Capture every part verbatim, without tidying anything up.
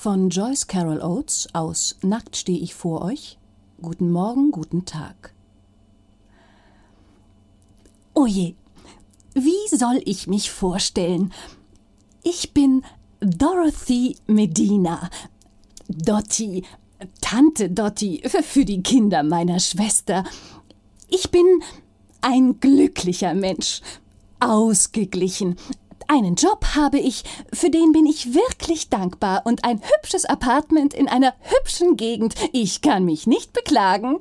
Von Joyce Carol Oates aus Nackt steh ich vor euch. Guten Morgen, guten Tag. Oje, wie soll ich mich vorstellen? Ich bin Dorothy Medina. Dottie, Tante Dottie für die Kinder meiner Schwester. Ich bin ein glücklicher Mensch, ausgeglichen. Einen Job habe ich, für den bin ich wirklich dankbar und ein hübsches Apartment in einer hübschen Gegend. Ich kann mich nicht beklagen.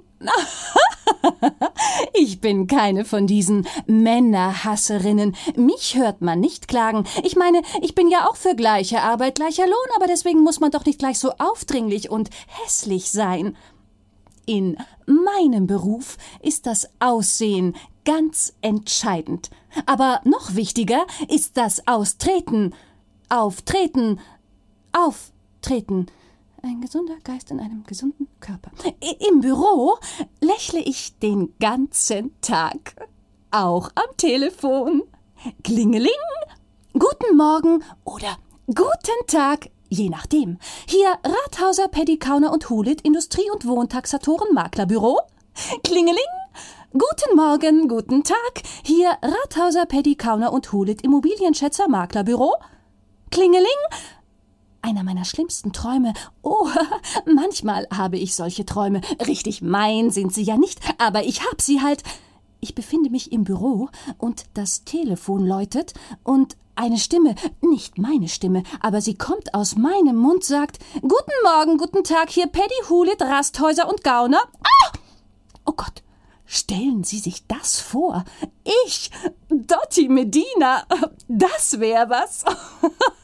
Ich bin keine von diesen Männerhasserinnen. Mich hört man nicht klagen. Ich meine, ich bin ja auch für gleiche Arbeit, gleicher Lohn, aber deswegen muss man doch nicht gleich so aufdringlich und hässlich sein. In meinem Beruf ist das Aussehen ganz entscheidend. Aber noch wichtiger ist das Austreten. Auftreten. Auftreten. Ein gesunder Geist in einem gesunden Körper. Im Büro lächle ich den ganzen Tag. Auch am Telefon. Klingeling. Guten Morgen oder guten Tag, je nachdem. Hier Rathauser, Paddy, Kauner und Hulit, Industrie- und Wohntaxatoren, Maklerbüro. Klingeling. Guten Morgen, guten Tag. Hier Rathauser, Paddy, Kauner und Hulit, Immobilienschätzer, Maklerbüro. Klingeling. Einer meiner schlimmsten Träume. Oh, manchmal habe ich solche Träume. Richtig mein sind sie ja nicht, aber ich hab sie halt. Ich befinde mich im Büro und das Telefon läutet und eine Stimme, nicht meine Stimme, aber sie kommt aus meinem Mund, sagt: Guten Morgen, guten Tag, hier Paddy, Hulit, Rasthäuser und Gauner. Ah! Oh Gott, stellen Sie sich das vor. Ich, Dottie Medina, das wär was.